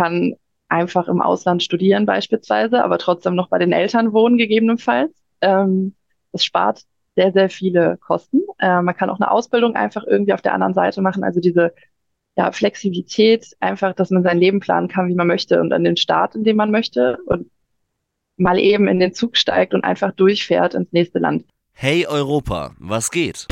kann einfach im Ausland studieren beispielsweise, aber trotzdem noch bei den Eltern wohnen gegebenenfalls. Das spart sehr, sehr viele Kosten. Man kann auch eine Ausbildung einfach irgendwie auf der anderen Seite machen. Also diese ja, Flexibilität, einfach, dass man sein Leben planen kann, wie man möchte und an den Start, in dem man möchte und mal eben in den Zug steigt und einfach durchfährt ins nächste Land. Hey Europa, was geht?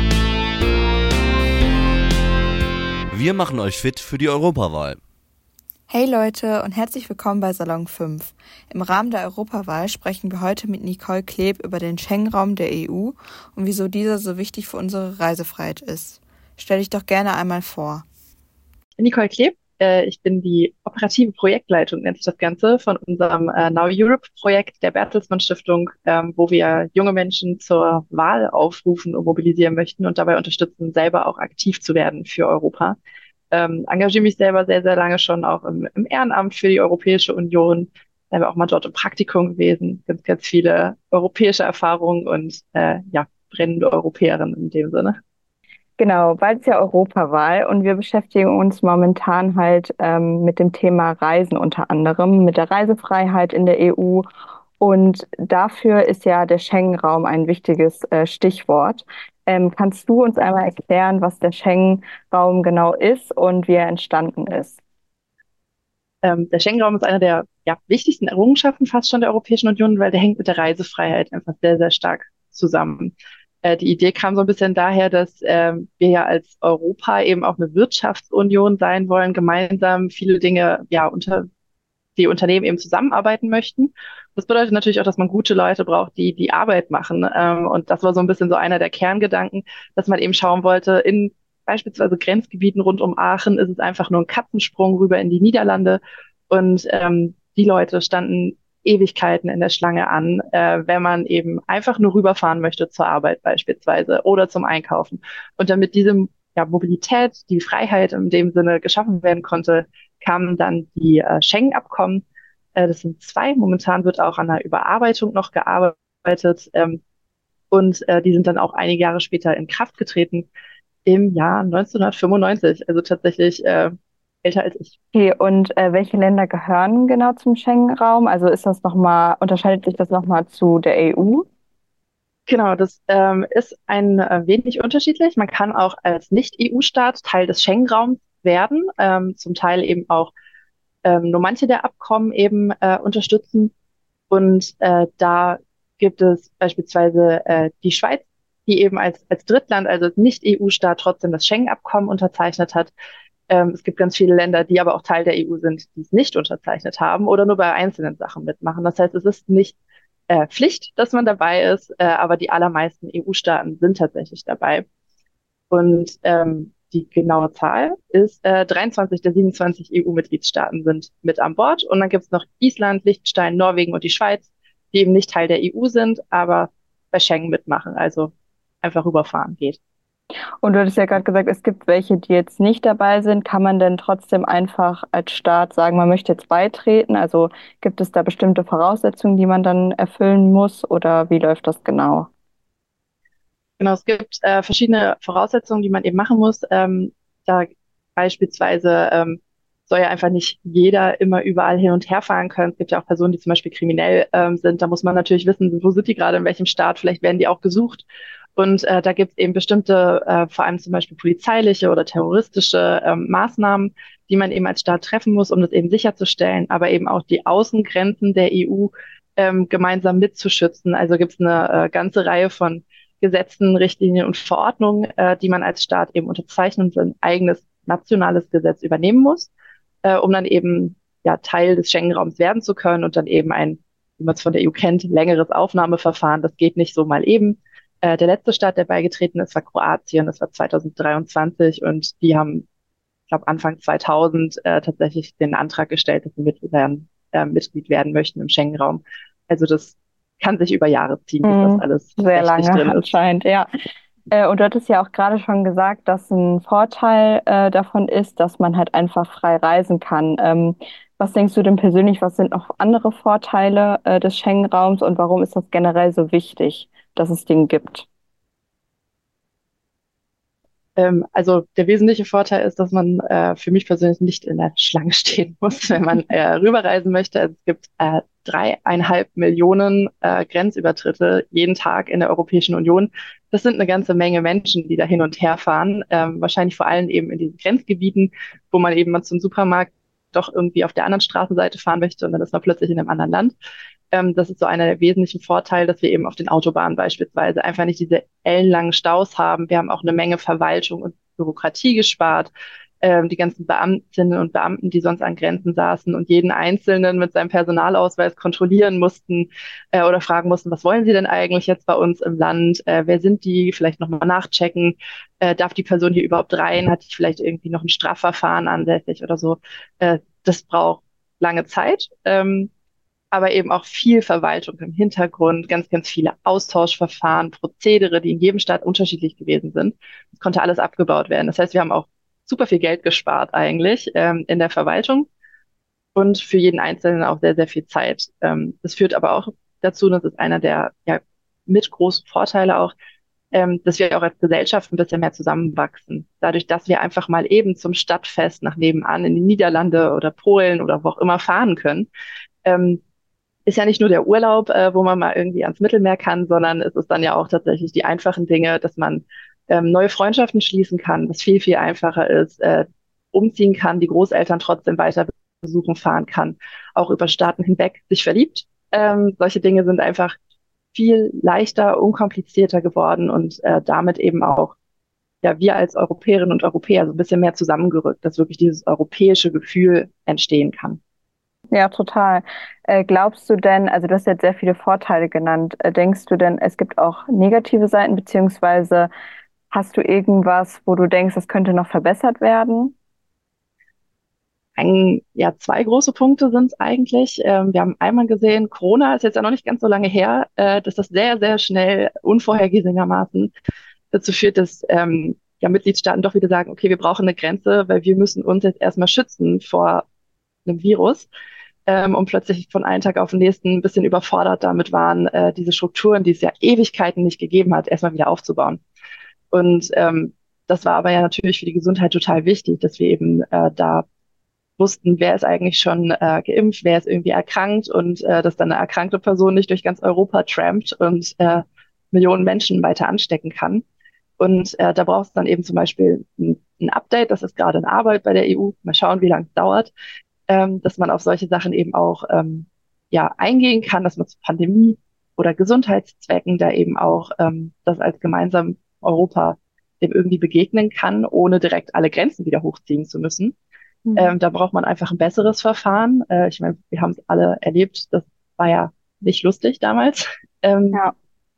Wir machen euch fit für die Europawahl. Hey Leute und herzlich willkommen bei Salon 5. Im Rahmen der Europawahl sprechen wir heute mit Nicole Kleb über den Schengen-Raum der EU und wieso dieser so wichtig für unsere Reisefreiheit ist. Stell dich doch gerne einmal vor. Nicole Kleb, ich bin die operative Projektleitung, nennt sich das Ganze, von unserem Now Europe Projekt der Bertelsmann Stiftung, wo wir junge Menschen zur Wahl aufrufen und mobilisieren möchten und dabei unterstützen, selber auch aktiv zu werden für Europa. Engagiere mich selber sehr, sehr lange schon auch im Ehrenamt für die Europäische Union, selber auch mal dort im Praktikum gewesen, ganz, ganz viele europäische Erfahrungen und ja, brennende Europäerin in dem Sinne. Genau, bald ist ja Europawahl und wir beschäftigen uns momentan halt mit dem Thema Reisen unter anderem, mit der Reisefreiheit in der EU. Und dafür ist ja der Schengen-Raum ein wichtiges Stichwort. Kannst du uns einmal erklären, was der Schengen-Raum genau ist und wie er entstanden ist? Der Schengen-Raum ist einer der ja, wichtigsten Errungenschaften fast schon der Europäischen Union, weil der hängt mit der Reisefreiheit einfach sehr, sehr stark zusammen. Die Idee kam so ein bisschen daher, dass wir ja als Europa eben auch eine Wirtschaftsunion sein wollen, gemeinsam viele Dinge ja unter die Unternehmen eben zusammenarbeiten möchten. Das bedeutet natürlich auch, dass man gute Leute braucht, die die Arbeit machen. Und das war so ein bisschen so einer der Kerngedanken, dass man eben schauen wollte, in beispielsweise Grenzgebieten rund um Aachen ist es einfach nur ein Katzensprung rüber in die Niederlande. Und die Leute standen Ewigkeiten in der Schlange an, wenn man eben einfach nur rüberfahren möchte zur Arbeit beispielsweise oder zum Einkaufen. Und damit diese ja, Mobilität, die Freiheit in dem Sinne geschaffen werden konnte, kamen dann die Schengen-Abkommen. Das sind zwei. Momentan wird auch an der Überarbeitung noch gearbeitet. Und die sind dann auch einige Jahre später in Kraft getreten, im Jahr 1995. Also tatsächlich älter als ich. Okay, und welche Länder gehören genau zum Schengen-Raum? Also ist das nochmal, unterscheidet sich das nochmal zu der EU? Genau, das ist ein wenig unterschiedlich. Man kann auch als Nicht-EU-Staat Teil des Schengen-Raums werden, zum Teil eben auch nur manche der Abkommen eben unterstützen. Und da gibt es beispielsweise die Schweiz, die eben als Drittland, also als Nicht-EU-Staat, trotzdem das Schengen-Abkommen unterzeichnet hat. Es gibt ganz viele Länder, die aber auch Teil der EU sind, die es nicht unterzeichnet haben oder nur bei einzelnen Sachen mitmachen. Das heißt, es ist nicht Pflicht, dass man dabei ist, aber die allermeisten EU-Staaten sind tatsächlich dabei. Und die genaue Zahl ist 23 der 27 EU-Mitgliedstaaten sind mit an Bord. Und dann gibt es noch Island, Liechtenstein, Norwegen und die Schweiz, die eben nicht Teil der EU sind, aber bei Schengen mitmachen, also einfach rüberfahren geht. Und du hattest ja gerade gesagt, es gibt welche, die jetzt nicht dabei sind. Kann man denn trotzdem einfach als Staat sagen, man möchte jetzt beitreten? Also gibt es da bestimmte Voraussetzungen, die man dann erfüllen muss oder wie läuft das genau? Genau, es gibt verschiedene Voraussetzungen, die man eben machen muss. Da beispielsweise soll ja einfach nicht jeder immer überall hin und her fahren können. Es gibt ja auch Personen, die zum Beispiel kriminell sind. Da muss man natürlich wissen, wo sind die gerade, in welchem Staat. Vielleicht werden die auch gesucht. Und da gibt es eben bestimmte, vor allem zum Beispiel polizeiliche oder terroristische Maßnahmen, die man eben als Staat treffen muss, um das eben sicherzustellen, aber eben auch die Außengrenzen der EU gemeinsam mitzuschützen. Also gibt es eine ganze Reihe von Gesetzen, Richtlinien und Verordnungen, die man als Staat eben unterzeichnen und ein eigenes nationales Gesetz übernehmen muss, um dann eben ja Teil des Schengen-Raums werden zu können und dann eben ein, wie man es von der EU kennt, längeres Aufnahmeverfahren. Das geht nicht so mal eben. Der letzte Staat, der beigetreten ist, war Kroatien. Das war 2023 und die haben, ich glaube, Anfang 2000 tatsächlich den Antrag gestellt, dass sie Mitglied werden möchten im Schengen-Raum. Also das kann sich über Jahre ziehen, bis das alles Sehr rechtlich lange drin ist. anscheinend, ja. Und du hattest ja auch gerade schon gesagt, dass ein Vorteil davon ist, dass man halt einfach frei reisen kann. Was denkst du denn persönlich, was sind noch andere Vorteile des Schengen-Raums und warum ist das generell so wichtig, dass es den gibt? Also der wesentliche Vorteil ist, dass man für mich persönlich nicht in der Schlange stehen muss, wenn man rüberreisen möchte. Also es gibt 3,5 Millionen Grenzübertritte jeden Tag in der Europäischen Union. Das sind eine ganze Menge Menschen, die da hin und her fahren. Wahrscheinlich vor allem eben in diesen Grenzgebieten, wo man eben mal zum Supermarkt doch irgendwie auf der anderen Straßenseite fahren möchte und dann ist man plötzlich in einem anderen Land. Das ist so einer der wesentlichen Vorteile, dass wir eben auf den Autobahnen beispielsweise einfach nicht diese ellenlangen Staus haben. Wir haben auch eine Menge Verwaltung und Bürokratie gespart. Die ganzen Beamtinnen und Beamten, die sonst an Grenzen saßen und jeden Einzelnen mit seinem Personalausweis kontrollieren mussten oder fragen mussten, was wollen Sie denn eigentlich jetzt bei uns im Land? Wer sind die? Vielleicht nochmal nachchecken. Darf die Person hier überhaupt rein? Hat die vielleicht irgendwie noch ein Strafverfahren ansässig oder so? Das braucht lange Zeit. Aber eben auch viel Verwaltung im Hintergrund, ganz, ganz viele Austauschverfahren, Prozedere, die in jedem Staat unterschiedlich gewesen sind. Das konnte alles abgebaut werden. Das heißt, wir haben auch super viel Geld gespart eigentlich in der Verwaltung und für jeden Einzelnen auch sehr, sehr viel Zeit. Das führt aber auch dazu, das ist einer der ja, mit großen Vorteile auch, dass wir auch als Gesellschaft ein bisschen mehr zusammenwachsen. Dadurch, dass wir einfach mal eben zum Stadtfest nach nebenan in die Niederlande oder Polen oder wo auch immer fahren können, ähm, ist ja nicht nur der Urlaub, wo man mal irgendwie ans Mittelmeer kann, sondern es ist dann ja auch tatsächlich die einfachen Dinge, dass man neue Freundschaften schließen kann, was viel, viel einfacher ist, umziehen kann, die Großeltern trotzdem weiter besuchen fahren kann, auch über Staaten hinweg sich verliebt. Solche Dinge sind einfach viel leichter, unkomplizierter geworden und damit eben auch ja, wir als Europäerinnen und Europäer so ein bisschen mehr zusammengerückt, dass wirklich dieses europäische Gefühl entstehen kann. Ja, total. Glaubst du denn, also du hast jetzt sehr viele Vorteile genannt, denkst du denn, es gibt auch negative Seiten, beziehungsweise hast du irgendwas, wo du denkst, das könnte noch verbessert werden? Ja, zwei große Punkte sind es eigentlich. Wir haben einmal gesehen, Corona ist jetzt ja noch nicht ganz so lange her, dass das sehr, sehr schnell, unvorhergesehenermaßen dazu führt, dass ja, Mitgliedstaaten doch wieder sagen, okay, wir brauchen eine Grenze, weil wir müssen uns jetzt erstmal schützen vor einem Virus. Und plötzlich von einem Tag auf den nächsten ein bisschen überfordert damit waren, diese Strukturen, die es ja Ewigkeiten nicht gegeben hat, erstmal wieder aufzubauen. Und das war aber ja natürlich für die Gesundheit total wichtig, dass wir eben da wussten, wer ist eigentlich schon geimpft, wer ist irgendwie erkrankt und dass dann eine erkrankte Person nicht durch ganz Europa trampt und Millionen Menschen weiter anstecken kann. Und da braucht es dann eben zum Beispiel ein Update, das ist gerade in Arbeit bei der EU. Mal schauen, wie lange es dauert, dass man auf solche Sachen eben auch ja, eingehen kann, dass man zu Pandemie oder Gesundheitszwecken da eben auch das als gemeinsam Europa dem irgendwie begegnen kann, ohne direkt alle Grenzen wieder hochziehen zu müssen. Mhm. Da braucht man einfach ein besseres Verfahren. Ich meine, wir haben es alle erlebt. Das war ja nicht lustig damals. Ja.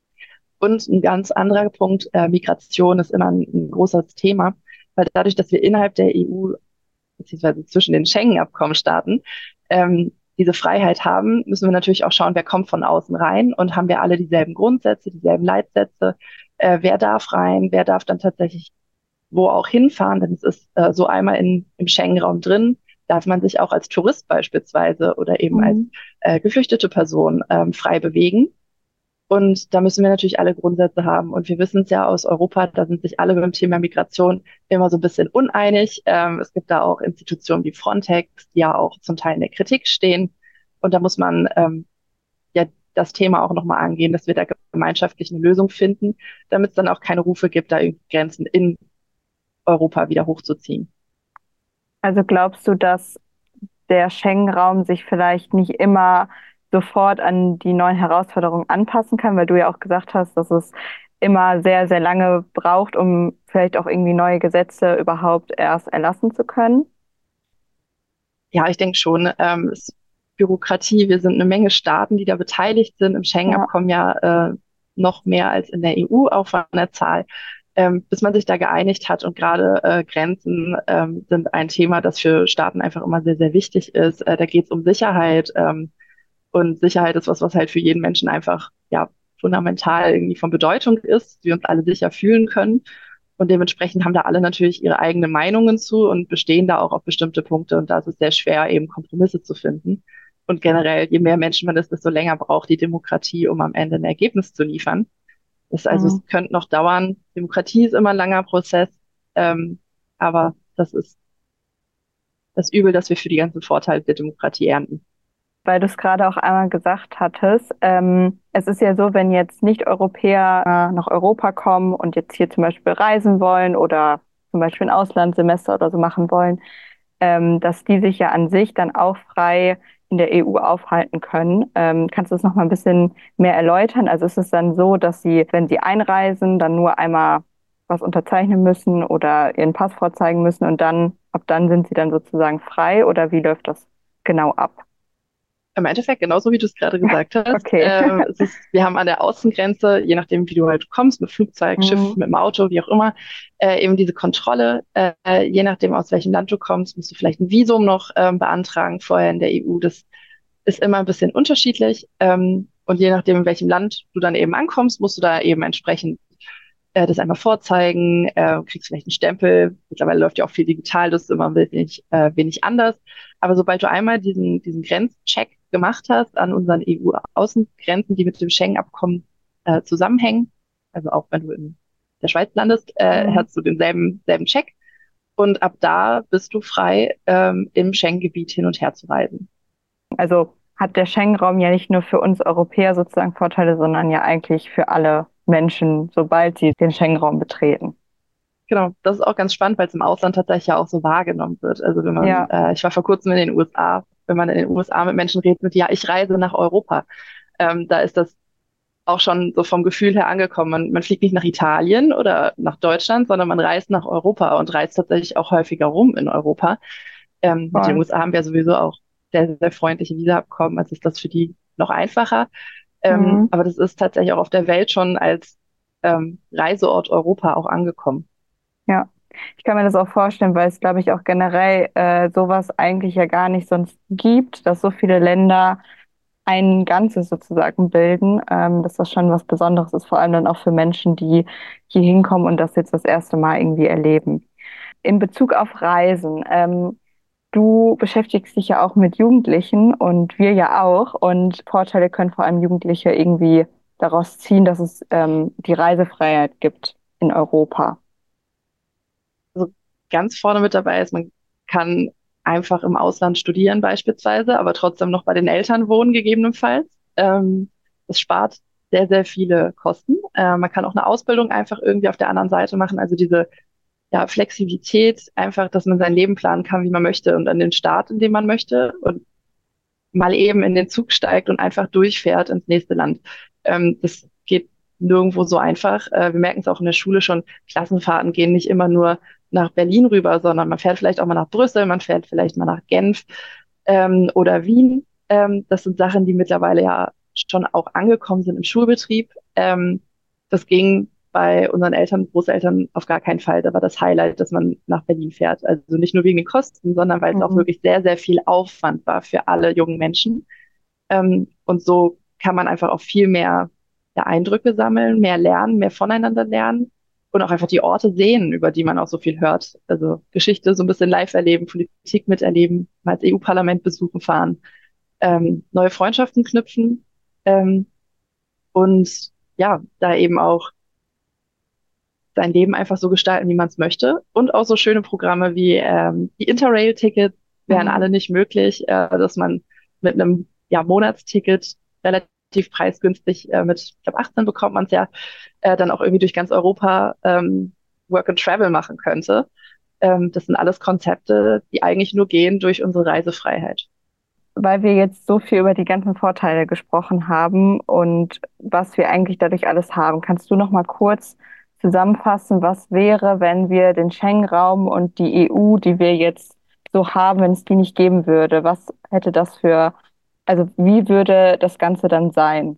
Und ein ganz anderer Punkt, Migration ist immer ein großes Thema, weil dadurch, dass wir innerhalb der EU beziehungsweise zwischen den Schengen-Abkommenstaaten diese Freiheit haben, müssen wir natürlich auch schauen, wer kommt von außen rein und haben wir alle dieselben Grundsätze, dieselben Leitsätze. Wer darf rein, wer darf dann tatsächlich wo auch hinfahren, denn es ist so einmal im Schengen-Raum drin, darf man sich auch als Tourist beispielsweise oder eben als Mhm. geflüchtete Person frei bewegen. Und da müssen wir natürlich alle Grundsätze haben. Und wir wissen es ja aus Europa, da sind sich alle beim Thema Migration immer so ein bisschen uneinig. Es gibt da auch Institutionen wie Frontex, die ja auch zum Teil in der Kritik stehen. Und da muss man ja das Thema auch nochmal angehen, dass wir da gemeinschaftlich eine Lösung finden, damit es dann auch keine Rufe gibt, da irgendwie Grenzen in Europa wieder hochzuziehen. Also glaubst du, dass der Schengen-Raum sich vielleicht nicht immer sofort an die neuen Herausforderungen anpassen kann, weil du ja auch gesagt hast, dass es immer sehr, sehr lange braucht, um vielleicht auch irgendwie neue Gesetze überhaupt erst erlassen zu können? Ja, ich denke schon, es ist Bürokratie. Wir sind eine Menge Staaten, die da beteiligt sind. Im Ja. Schengen-Abkommen ja noch mehr als in der EU, auch von der Zahl. Bis man sich da geeinigt hat und gerade Grenzen sind ein Thema, das für Staaten einfach immer sehr, sehr wichtig ist. Da geht es um Sicherheit und Sicherheit ist was, was halt für jeden Menschen einfach ja fundamental irgendwie von Bedeutung ist, wir uns alle sicher fühlen können. Und dementsprechend haben da alle natürlich ihre eigenen Meinungen zu und bestehen da auch auf bestimmte Punkte. Und da ist es sehr schwer, eben Kompromisse zu finden. Und generell, je mehr Menschen man ist, desto länger braucht die Demokratie, um am Ende ein Ergebnis zu liefern. Also Mhm. es könnte noch dauern. Demokratie ist immer ein langer Prozess. Aber das ist das Übel, das wir für die ganzen Vorteile der Demokratie ernten. Weil du es gerade auch einmal gesagt hattest, es ist ja so, wenn jetzt Nicht-Europäer nach Europa kommen und jetzt hier zum Beispiel reisen wollen oder zum Beispiel ein Auslandssemester oder so machen wollen, dass die sich ja an sich dann auch frei in der EU aufhalten können. Kannst du das noch mal ein bisschen mehr erläutern? Also ist es dann so, dass sie, wenn sie einreisen, dann nur einmal was unterzeichnen müssen oder ihren Pass vorzeigen müssen und dann, ab dann sind sie dann sozusagen frei oder wie läuft das genau ab? Im Endeffekt, genauso wie du es gerade gesagt hast, Okay. wir haben an der Außengrenze, je nachdem, wie du halt kommst, mit Flugzeug, Schiff, Mhm. mit dem Auto, wie auch immer, eben diese Kontrolle. Je nachdem, aus welchem Land du kommst, musst du vielleicht ein Visum noch beantragen vorher in der EU. Das ist immer ein bisschen unterschiedlich. Und je nachdem, in welchem Land du dann eben ankommst, musst du da eben entsprechend das einmal vorzeigen, kriegst vielleicht einen Stempel. Mittlerweile läuft ja auch viel digital, das ist immer wenig anders. Aber sobald du einmal diesen Grenzcheck gemacht hast an unseren EU-Außengrenzen, die mit dem Schengen-Abkommen zusammenhängen, also auch wenn du in der Schweiz landest, Mhm. hast du denselben Check. Und ab da bist du frei, im Schengen-Gebiet hin und her zu reisen. Also hat der Schengen-Raum ja nicht nur für uns Europäer sozusagen Vorteile, sondern ja eigentlich für alle Menschen, sobald sie den Schengen-Raum betreten. Genau, das ist auch ganz spannend, weil es im Ausland tatsächlich ja auch so wahrgenommen wird. Also wenn man, Ja, ich war vor kurzem in den USA, wenn man in den USA mit Menschen redet, mit, ja, ich reise nach Europa, da ist das auch schon so vom Gefühl her angekommen. Man fliegt nicht nach Italien oder nach Deutschland, sondern man reist nach Europa und reist tatsächlich auch häufiger rum in Europa. Mit den voll. USA haben wir sowieso auch sehr, sehr freundliche Visaabkommen, also ist das für die noch einfacher. Mhm. Aber das ist tatsächlich auch auf der Welt schon als Reiseort Europa auch angekommen. Ja, ich kann mir das auch vorstellen, weil es, glaube ich, auch generell sowas eigentlich ja gar nicht sonst gibt, dass so viele Länder ein Ganzes sozusagen bilden, dass das schon was Besonderes ist, vor allem dann auch für Menschen, die hier hinkommen und das jetzt das erste Mal irgendwie erleben. In Bezug auf Reisen, du beschäftigst dich ja auch mit Jugendlichen und wir ja auch und Vorteile können vor allem Jugendliche irgendwie daraus ziehen, dass es die Reisefreiheit gibt in Europa. Also ganz vorne mit dabei ist, man kann einfach im Ausland studieren beispielsweise, aber trotzdem noch bei den Eltern wohnen gegebenenfalls. Das spart sehr, sehr viele Kosten. Man kann auch eine Ausbildung einfach irgendwie auf der anderen Seite machen. Also diese ja, Flexibilität, einfach, dass man sein Leben planen kann, wie man möchte und an den Start, in dem man möchte und mal eben in den Zug steigt und einfach durchfährt ins nächste Land. Das geht nirgendwo so einfach. Wir merken es auch in der Schule schon, Klassenfahrten gehen nicht immer nur nach Berlin rüber, sondern man fährt vielleicht auch mal nach Brüssel, man fährt vielleicht mal nach Genf oder Wien. Das sind Sachen, die mittlerweile ja schon auch angekommen sind im Schulbetrieb. Das ging bei unseren Eltern, Großeltern auf gar keinen Fall. Da war das Highlight, dass man nach Berlin fährt. Also nicht nur wegen den Kosten, sondern weil es auch Mhm. wirklich sehr, sehr viel Aufwand war für alle jungen Menschen. Und so kann man einfach auch viel mehr ja, Eindrücke sammeln, mehr lernen, mehr voneinander lernen und auch einfach die Orte sehen, über die man auch so viel hört. Also Geschichte so ein bisschen live erleben, Politik miterleben, mal das EU-Parlament besuchen fahren, neue Freundschaften knüpfen ähm, und ja, da eben auch sein Leben einfach so gestalten, wie man es möchte. Und auch so schöne Programme wie die Interrail-Tickets wären Mhm. alle nicht möglich, dass man mit einem ja, Monatsticket relativ preisgünstig mit, ich glaube, 18 bekommt man es ja, dann auch irgendwie durch ganz Europa Work and Travel machen könnte. Das sind alles Konzepte, die eigentlich nur gehen durch unsere Reisefreiheit. Weil wir jetzt so viel über die ganzen Vorteile gesprochen haben und was wir eigentlich dadurch alles haben, kannst du noch mal kurz zusammenfassen, was wäre, wenn wir den Schengen-Raum und die EU, die wir jetzt so haben, wenn es die nicht geben würde? Was hätte das für, also wie würde das Ganze dann sein?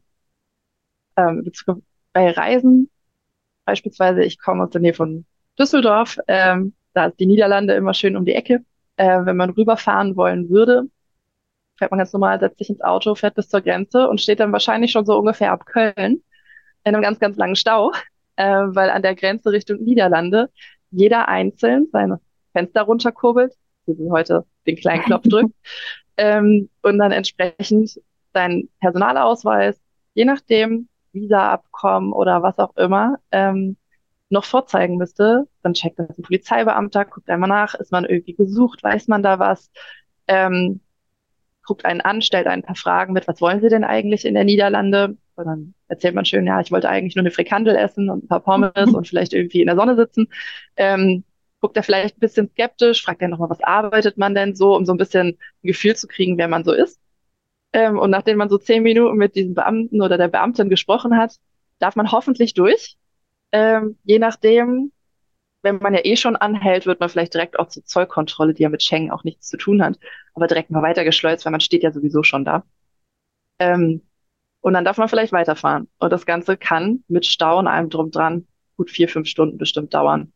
Bei Reisen beispielsweise, ich komme aus der Nähe von Düsseldorf, da ist die Niederlande immer schön um die Ecke. Wenn man rüberfahren wollen würde, fährt man ganz normal, setzt sich ins Auto, fährt bis zur Grenze und steht dann wahrscheinlich schon so ungefähr ab Köln in einem ganz, ganz langen Stau, weil an der Grenze Richtung Niederlande jeder einzeln sein Fenster runterkurbelt, so wie heute den kleinen Knopf drückt, und dann entsprechend seinen Personalausweis, je nachdem, Visa-Abkommen oder was auch immer, noch vorzeigen müsste, dann checkt das ein Polizeibeamter, guckt einmal nach, ist man irgendwie gesucht, weiß man da was, ähm, guckt einen an, stellt ein paar Fragen mit, was wollen Sie denn eigentlich in der Niederlande? Und dann erzählt man schön, ja, ich wollte eigentlich nur eine Frikandel essen und ein paar Pommes und vielleicht irgendwie in der Sonne sitzen. Ähm, Guckt er vielleicht ein bisschen skeptisch, fragt er nochmal, was arbeitet man denn so, um so ein bisschen ein Gefühl zu kriegen, wer man so ist. Und nachdem man so 10 Minuten mit diesem Beamten oder der Beamtin gesprochen hat, darf man hoffentlich durch. Je nachdem, wenn man ja eh schon anhält, wird man vielleicht direkt auch zur Zollkontrolle, die ja mit Schengen auch nichts zu tun hat, aber direkt mal weitergeschleust, weil man steht ja sowieso schon da. Ähm, und dann darf man vielleicht weiterfahren. Und das Ganze kann mit Stau und allem drum dran gut 4, 5 Stunden bestimmt dauern,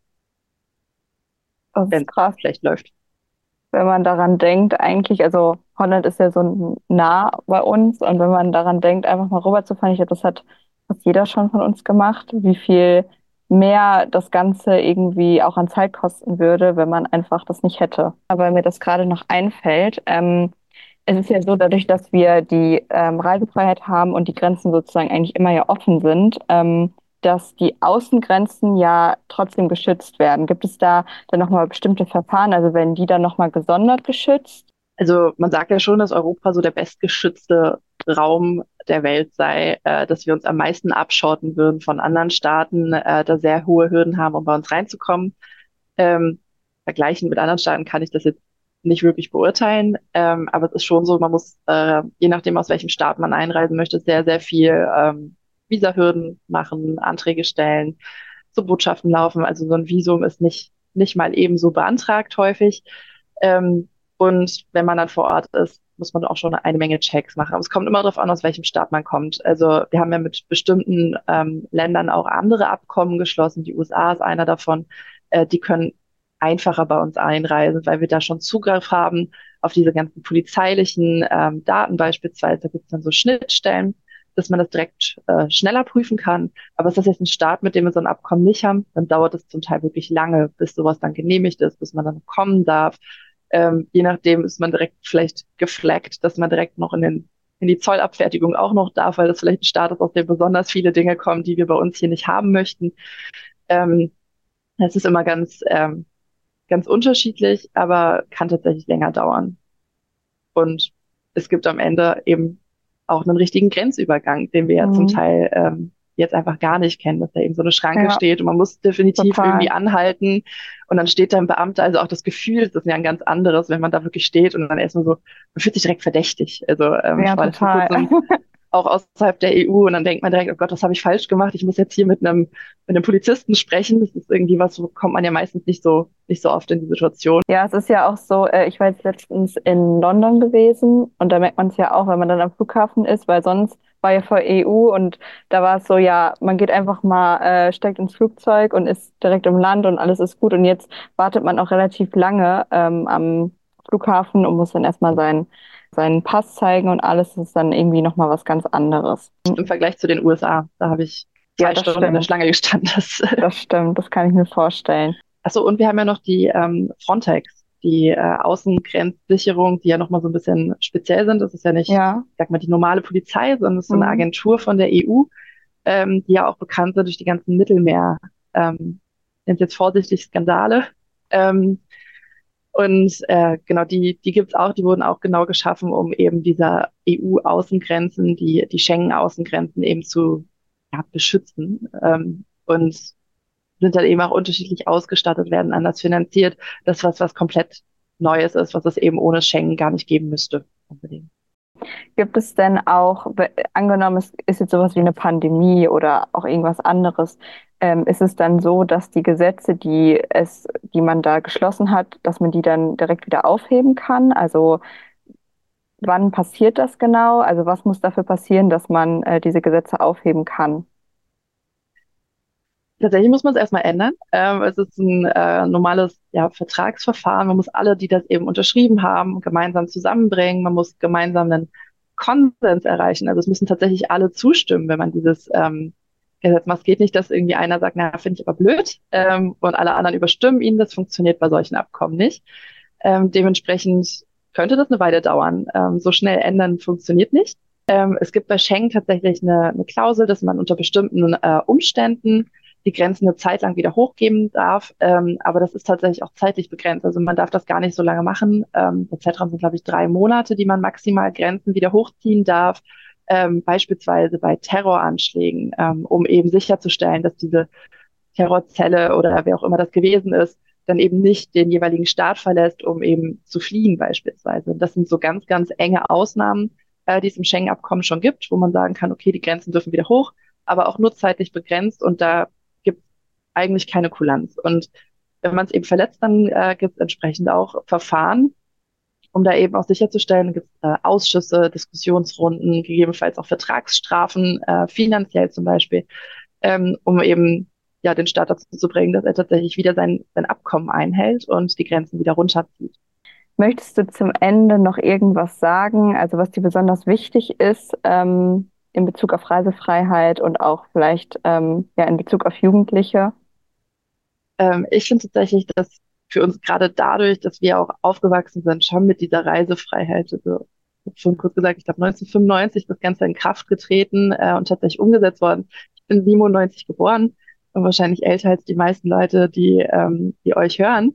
Das ist wenn es krass, schlecht läuft. wenn man daran denkt, eigentlich, also Holland ist ja so nah bei uns und wenn man daran denkt, einfach mal rüberzufahren, ich glaube, das hat fast jeder schon von uns gemacht, wie viel mehr das Ganze irgendwie auch an Zeit kosten würde, wenn man einfach das nicht hätte. Aber mir das gerade noch einfällt, es ist ja so, dadurch, dass wir die Reisefreiheit haben und die Grenzen sozusagen eigentlich immer ja offen sind, dass die Außengrenzen ja trotzdem geschützt werden. Gibt es da dann nochmal bestimmte Verfahren? Also werden die dann nochmal gesondert geschützt? Also man sagt ja schon, dass Europa so der bestgeschützte Raum der Welt sei, dass wir uns am meisten abschotten würden von anderen Staaten, da sehr hohe Hürden haben, um bei uns reinzukommen. Vergleichen mit anderen Staaten kann ich das jetzt nicht wirklich beurteilen, aber es ist schon so, man muss, je nachdem aus welchem Staat man einreisen möchte, sehr, sehr viel Visahürden machen, Anträge stellen, zu Botschaften laufen. Also so ein Visum ist nicht mal ebenso beantragt häufig. Ähm, und wenn man dann vor Ort ist, muss man auch schon eine Menge Checks machen. Aber es kommt immer darauf an, aus welchem Staat man kommt. Also wir haben ja mit bestimmten Ländern auch andere Abkommen geschlossen. Die USA ist einer davon. Die können einfacher bei uns einreisen, weil wir da schon Zugriff haben auf diese ganzen polizeilichen Daten beispielsweise. Da gibt es dann so Schnittstellen, dass man das direkt schneller prüfen kann. Aber ist das jetzt ein Staat, mit dem wir so ein Abkommen nicht haben, dann dauert es zum Teil wirklich lange, bis sowas dann genehmigt ist, bis man dann kommen darf. Je nachdem ist man direkt vielleicht geflaggt, dass man direkt noch in die Zollabfertigung auch noch darf, weil das vielleicht ein Staat ist, aus dem besonders viele Dinge kommen, die wir bei uns hier nicht haben möchten. Ähm, Das ist immer ganz unterschiedlich, aber kann tatsächlich länger dauern. Und es gibt am Ende eben auch einen richtigen Grenzübergang, den wir ja zum Mhm. Teil jetzt einfach gar nicht kennen, dass da eben so eine Schranke Ja, steht und man muss definitiv total. irgendwie anhalten und dann steht da ein Beamter, also auch das Gefühl, das ist ja ein ganz anderes, wenn man da wirklich steht und dann erstmal so, man fühlt sich direkt verdächtig. Also ich Ja, war vor total. kurzem auch außerhalb der EU und dann denkt man direkt, oh Gott, was habe ich falsch gemacht? Ich muss jetzt hier mit einem Polizisten sprechen. Das ist irgendwie was, so kommt man ja meistens nicht so oft in die Situation. Ja, es ist ja auch so, ich war jetzt letztens in London gewesen und da merkt man es ja auch, wenn man dann am Flughafen ist, weil sonst war ja vor EU und da war es so, ja, man geht einfach mal, steigt ins Flugzeug und ist direkt im Land und alles ist gut und jetzt wartet man auch relativ lange am Flughafen und muss dann erstmal seinen Pass zeigen und alles ist dann irgendwie nochmal was ganz anderes. Im Vergleich zu den USA, da habe ich Ja, zwei das Stunden in der stimmt. Schlange gestanden. Das stimmt, das kann ich mir vorstellen. Achso, und wir haben ja noch die Frontex, die Außengrenzsicherung, die ja nochmal so ein bisschen speziell sind. Das ist ja nicht, Ja. ich sag mal, die normale Polizei, sondern es ist so eine Mhm. Agentur von der EU, die ja auch bekannt sind durch die ganzen Mittelmeer, nennt jetzt vorsichtig Skandale. Ähm, genau, die gibt's auch, die wurden auch genau geschaffen, um eben dieser EU-Außengrenzen, die Schengen-Außengrenzen eben zu beschützen. Und sind dann eben auch unterschiedlich ausgestattet, werden anders finanziert. Das ist was komplett Neues ist, was es eben ohne Schengen gar nicht geben müsste. Unbedingt. Gibt es denn auch, angenommen, es ist jetzt sowas wie eine Pandemie oder auch irgendwas anderes, ist es dann so, dass die Gesetze, die man da geschlossen hat, dass man die dann direkt wieder aufheben kann? Also wann passiert das genau? Also was muss dafür passieren, dass man diese Gesetze aufheben kann? Tatsächlich muss man es erstmal ändern. Es ist ein normales Vertragsverfahren. Man muss alle, die das eben unterschrieben haben, gemeinsam zusammenbringen. Man muss gemeinsam einen Konsens erreichen. Also es müssen tatsächlich alle zustimmen, wenn man dieses Gesetz macht. Es geht nicht, dass irgendwie einer sagt, na, finde ich aber blöd, und alle anderen überstimmen ihn. Das funktioniert bei solchen Abkommen nicht. Dementsprechend könnte das eine Weile dauern. So schnell ändern funktioniert nicht. Es gibt bei Schengen tatsächlich eine Klausel, dass man unter bestimmten Umständen die Grenzen eine Zeit lang wieder hochgeben darf. Aber das ist tatsächlich auch zeitlich begrenzt. Also man darf das gar nicht so lange machen. Der Zeitraum sind, glaube ich, 3 Monate, die man maximal Grenzen wieder hochziehen darf. Beispielsweise bei Terroranschlägen, um eben sicherzustellen, dass diese Terrorzelle oder wer auch immer das gewesen ist, dann eben nicht den jeweiligen Staat verlässt, um eben zu fliehen beispielsweise. Das sind so ganz, ganz enge Ausnahmen, die es im Schengen-Abkommen schon gibt, wo man sagen kann, okay, die Grenzen dürfen wieder hoch, aber auch nur zeitlich begrenzt und da gibt es eigentlich keine Kulanz. Und wenn man es eben verletzt, dann gibt es entsprechend auch Verfahren, um da eben auch sicherzustellen, gibt es Ausschüsse, Diskussionsrunden, gegebenenfalls auch Vertragsstrafen, finanziell zum Beispiel, um eben ja den Staat dazu zu bringen, dass er tatsächlich wieder sein Abkommen einhält und die Grenzen wieder runterzieht. Möchtest du zum Ende noch irgendwas sagen, also was dir besonders wichtig ist in Bezug auf Reisefreiheit und auch vielleicht ja in Bezug auf Jugendliche? Ich finde tatsächlich, dass für uns gerade dadurch, dass wir auch aufgewachsen sind, schon mit dieser Reisefreiheit, also ich habe schon kurz gesagt, ich glaube 1995 das Ganze in Kraft getreten und tatsächlich umgesetzt worden. Ich bin 97 geboren und wahrscheinlich älter als die meisten Leute, die euch hören.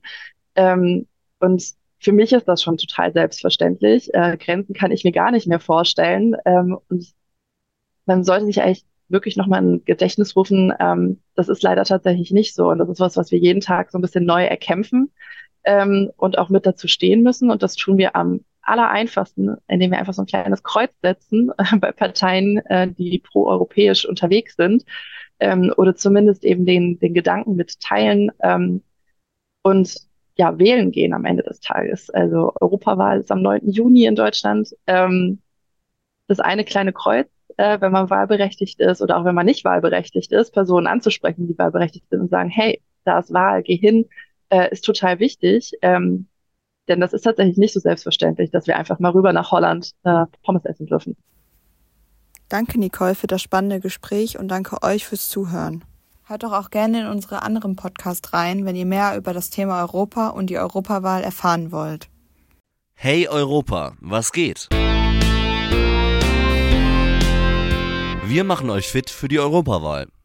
Und für mich ist das schon total selbstverständlich. Grenzen kann ich mir gar nicht mehr vorstellen. Und man sollte sich eigentlich wirklich nochmal ein Gedächtnis rufen, das ist leider tatsächlich nicht so. Und das ist was wir jeden Tag so ein bisschen neu erkämpfen und auch mit dazu stehen müssen. Und das tun wir am allereinfachsten, indem wir einfach so ein kleines Kreuz setzen bei Parteien, die pro-europäisch unterwegs sind oder zumindest eben den Gedanken mit teilen und ja, wählen gehen am Ende des Tages. Also Europawahl ist am 9. Juni in Deutschland. Das eine kleine Kreuz, wenn man wahlberechtigt ist oder auch wenn man nicht wahlberechtigt ist, Personen anzusprechen, die wahlberechtigt sind und sagen, hey, da ist Wahl, geh hin, ist total wichtig. Denn das ist tatsächlich nicht so selbstverständlich, dass wir einfach mal rüber nach Holland Pommes essen dürfen. Danke, Nicole, für das spannende Gespräch und danke euch fürs Zuhören. Hört doch auch gerne in unsere anderen Podcasts rein, wenn ihr mehr über das Thema Europa und die Europawahl erfahren wollt. Hey Europa, was geht? Wir machen euch fit für die Europawahl.